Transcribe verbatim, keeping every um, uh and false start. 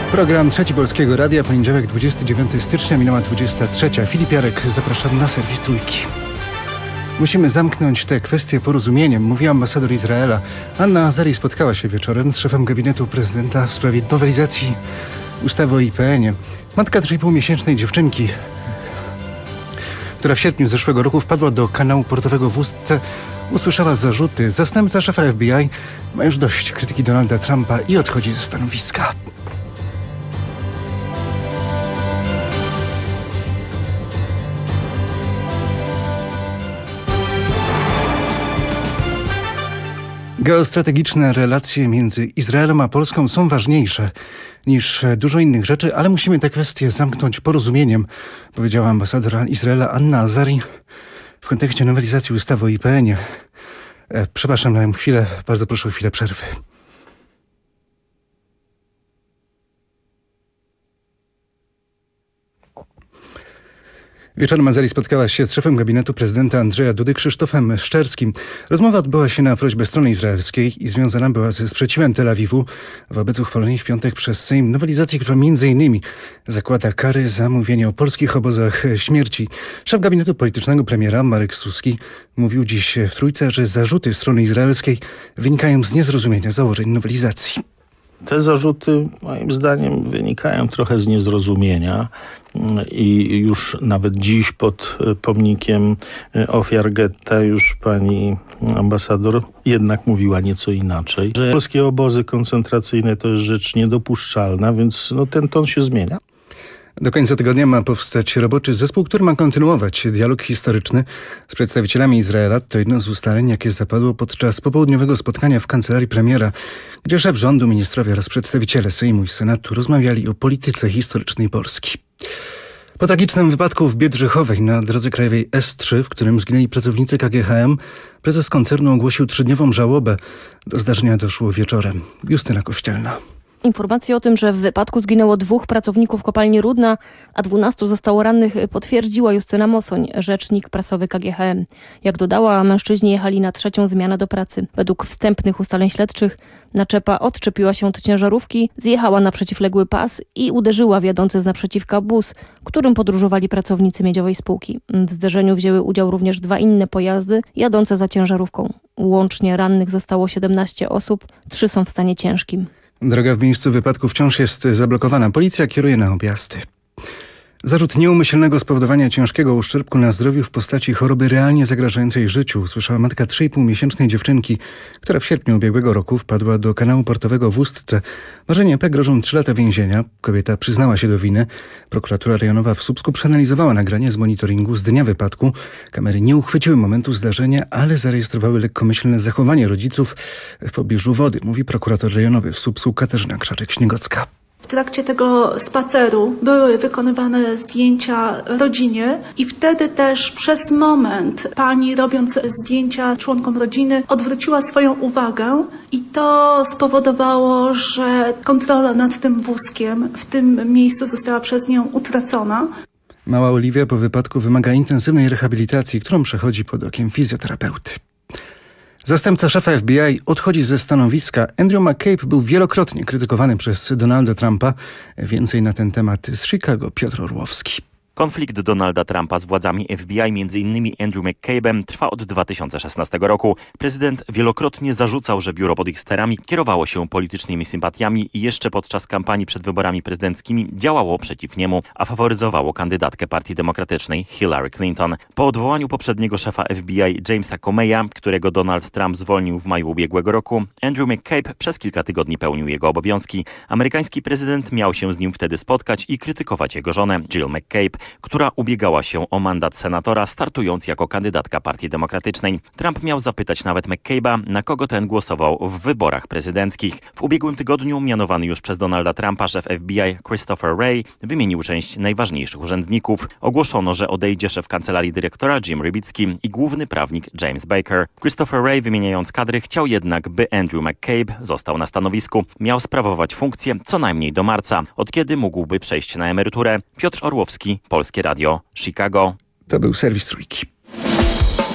Program Trzeci Polskiego Radia, poniedziałek dwudziestego dziewiątego stycznia, minęła dwudziesta trzecia. Filip Jarek, zapraszam na serwis Trójki. Musimy zamknąć tę kwestię porozumieniem, mówi ambasador Izraela. Anna Azari spotkała się wieczorem z szefem gabinetu prezydenta w sprawie nowelizacji ustawy o I P N ie. Matka trzyipółmiesięcznej dziewczynki, która w sierpniu zeszłego roku wpadła do kanału portowego w Ustce, usłyszała zarzuty. Zastępca szefa F B I ma już dość krytyki Donalda Trumpa i odchodzi ze stanowiska. Geostrategiczne relacje między Izraelem a Polską są ważniejsze niż dużo innych rzeczy, ale musimy tę kwestię zamknąć porozumieniem, powiedziała ambasador Izraela Anna Azari w kontekście nowelizacji ustawy o I P N ie. E, przepraszam na chwilę, bardzo proszę o chwilę przerwy. Wieczorem Azari spotkała się z szefem gabinetu prezydenta Andrzeja Dudy Krzysztofem Szczerskim. Rozmowa odbyła się na prośbę strony izraelskiej i związana była ze sprzeciwem Tel Awiwu wobec uchwalonej w piątek przez Sejm nowelizacji, która między innymi zakłada kary za mówienie o polskich obozach śmierci. Szef gabinetu politycznego premiera Marek Suski mówił dziś w Trójce, że zarzuty strony izraelskiej wynikają z niezrozumienia założeń nowelizacji. Te zarzuty moim zdaniem wynikają trochę z niezrozumienia i już nawet dziś pod pomnikiem ofiar getta już pani ambasador jednak mówiła nieco inaczej, że polskie obozy koncentracyjne to jest rzecz niedopuszczalna, więc no, ten ton się zmienia. Do końca tygodnia ma powstać roboczy zespół, który ma kontynuować dialog historyczny z przedstawicielami Izraela. To jedno z ustaleń, jakie zapadło podczas popołudniowego spotkania w kancelarii premiera, gdzie szef rządu, ministrowie oraz przedstawiciele Sejmu i Senatu rozmawiali o polityce historycznej Polski. Po tragicznym wypadku w Biedrzychowej na drodze krajowej S trzy, w którym zginęli pracownicy K G H M, prezes koncernu ogłosił trzydniową żałobę. Do zdarzenia doszło wieczorem. Justyna Kościelna. Informacje o tym, że w wypadku zginęło dwóch pracowników kopalni Rudna, a dwunastu zostało rannych, potwierdziła Justyna Mosoń, rzecznik prasowy K G H M. Jak dodała, mężczyźni jechali na trzecią zmianę do pracy. Według wstępnych ustaleń śledczych naczepa odczepiła się od ciężarówki, zjechała na przeciwległy pas i uderzyła w jadący z naprzeciwka bus, którym podróżowali pracownicy miedziowej spółki. W zderzeniu wzięły udział również dwa inne pojazdy jadące za ciężarówką. Łącznie rannych zostało siedemnaście osób, trzy są w stanie ciężkim. Droga w miejscu wypadku wciąż jest zablokowana. Policja kieruje na objazdy. Zarzut nieumyślnego spowodowania ciężkiego uszczerbku na zdrowiu w postaci choroby realnie zagrażającej życiu usłyszała matka trzyipółmiesięcznej dziewczynki, która w sierpniu ubiegłego roku wpadła do kanału portowego w Ustce. Marzenie P. grożą trzy lata więzienia. Kobieta przyznała się do winy. Prokuratura rejonowa w Słupsku przeanalizowała nagranie z monitoringu z dnia wypadku. Kamery nie uchwyciły momentu zdarzenia, ale zarejestrowały lekkomyślne zachowanie rodziców w pobliżu wody, mówi prokurator rejonowy w Słupsku Katarzyna Krzaczek-Śniegocka. W trakcie tego spaceru były wykonywane zdjęcia rodzinie i wtedy też przez moment pani, robiąc zdjęcia członkom rodziny, odwróciła swoją uwagę i to spowodowało, że kontrola nad tym wózkiem w tym miejscu została przez nią utracona. Mała Oliwia po wypadku wymaga intensywnej rehabilitacji, którą przechodzi pod okiem fizjoterapeuty. Zastępca szefa F B I odchodzi ze stanowiska. Andrew McCabe był wielokrotnie krytykowany przez Donalda Trumpa. Więcej na ten temat z Chicago Piotr Orłowski. Konflikt Donalda Trumpa z władzami F B I, między innymi Andrew McCabe'em, trwa od dwa tysiące szesnastego roku. Prezydent wielokrotnie zarzucał, że biuro pod ich sterami kierowało się politycznymi sympatiami i jeszcze podczas kampanii przed wyborami prezydenckimi działało przeciw niemu, a faworyzowało kandydatkę Partii Demokratycznej Hillary Clinton. Po odwołaniu poprzedniego szefa F B I Jamesa Comeya, którego Donald Trump zwolnił w maju ubiegłego roku, Andrew McCabe przez kilka tygodni pełnił jego obowiązki. Amerykański prezydent miał się z nim wtedy spotkać i krytykować jego żonę Jill McCabe, która ubiegała się o mandat senatora, startując jako kandydatka Partii Demokratycznej. Trump miał zapytać nawet McCabe'a, na kogo ten głosował w wyborach prezydenckich. W ubiegłym tygodniu mianowany już przez Donalda Trumpa szef F B I Christopher Wray wymienił część najważniejszych urzędników. Ogłoszono, że odejdzie szef kancelarii dyrektora Jim Rybicki i główny prawnik James Baker. Christopher Wray, wymieniając kadry, chciał jednak, by Andrew McCabe został na stanowisku. Miał sprawować funkcję co najmniej do marca, od kiedy mógłby przejść na emeryturę. Piotr Orłowski, Polskie Radio, Chicago. To był serwis Trójki.